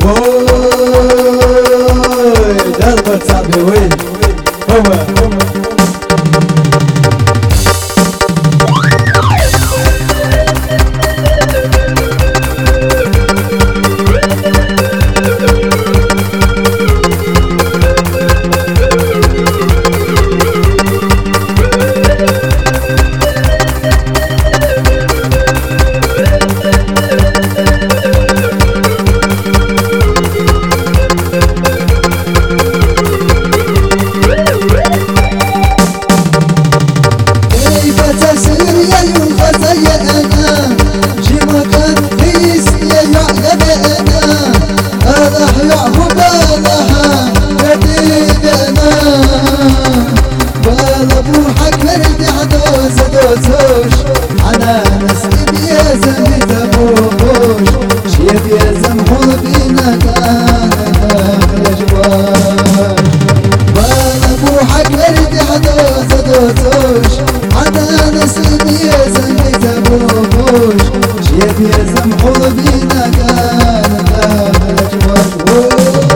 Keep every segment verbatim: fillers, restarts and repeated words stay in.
دلبر صعب وين هو أنا نسيب يا زمي تبوش شيب يا زمحول بينا كان يجواش بالبوحك ورد حدوز دوتوش أنا نسيب يا زمي تبوش شيب يا زمحول بينا كان يجواش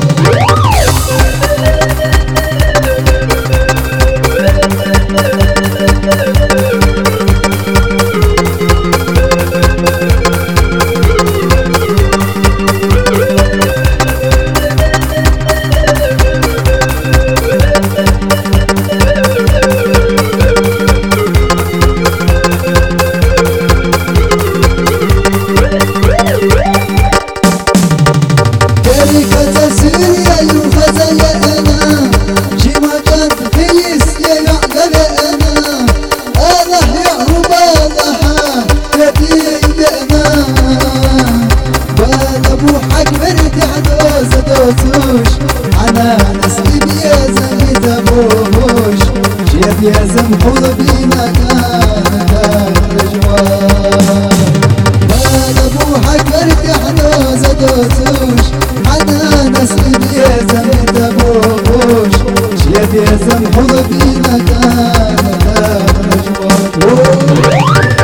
أنا نسيب يا زمي تبوش شيب يا زمحول بينا كان يجواش بالبوحك ورد حدوز دوتوش أنا نسيب يا زمي تبوش شيب يا زمحول بينا كان يجواش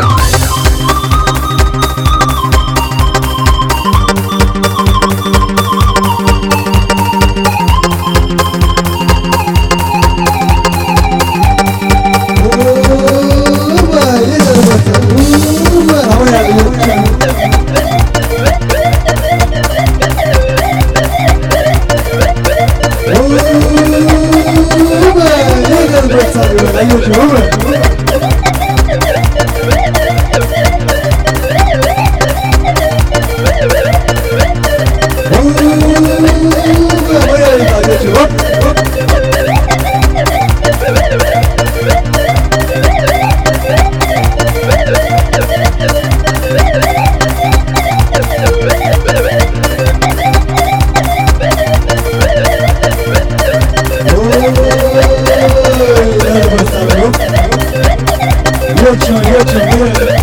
Yocun, yocun, yocun.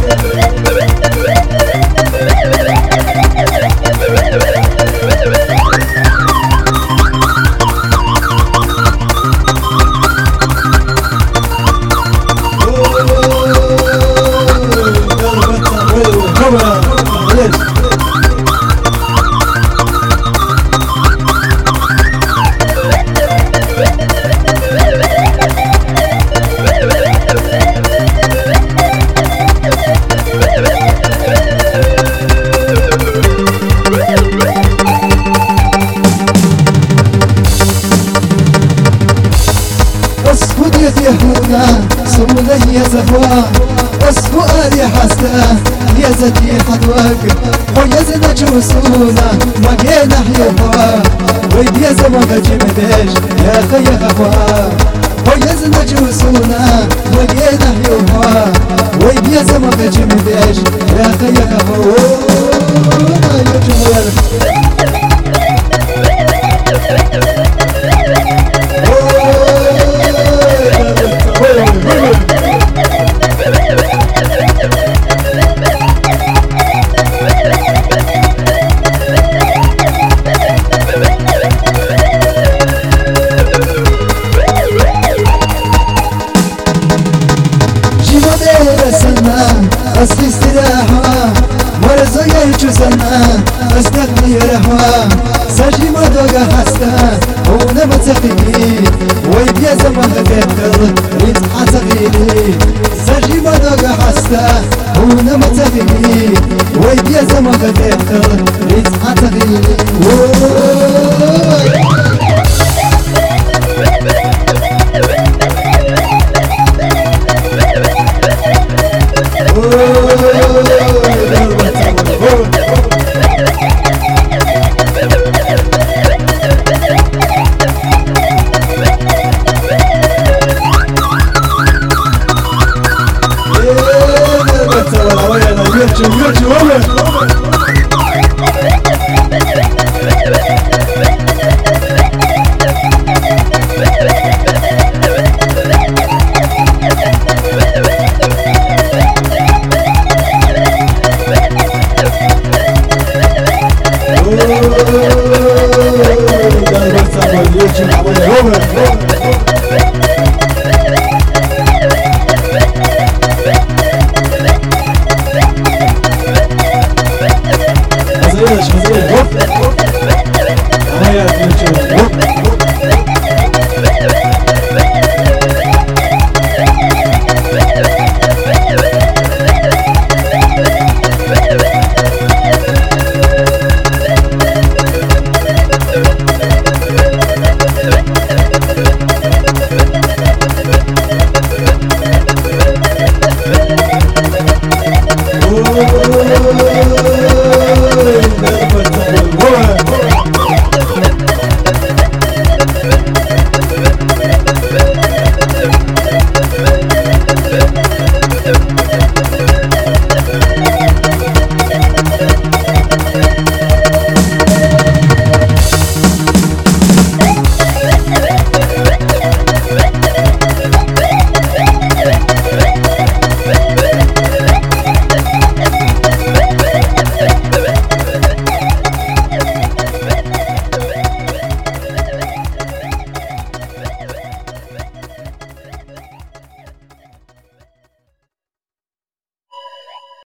يهونا سمونه يا زفوا اسفؤالي حسنا يا زكي حدوك ويا زنا جوسونا ما جينا حيوا ويا زما جمدش يا خي خفوا ويا زنا جوسونا ما جينا حيوا ويا زما جمدش يا خي خفوا يا جمال أصل استراحة مرزا يرجو سنة أصدقني رحوة سجي ما دوغا حستا هونا متقيني وي بيزا ما هدتر ريت عتقيني سجي ما دوغا حستا هونا متقيني وي بيزا ما هدتر ريت عتقيني Hazırlayın, hazırlayın. Hop, hop.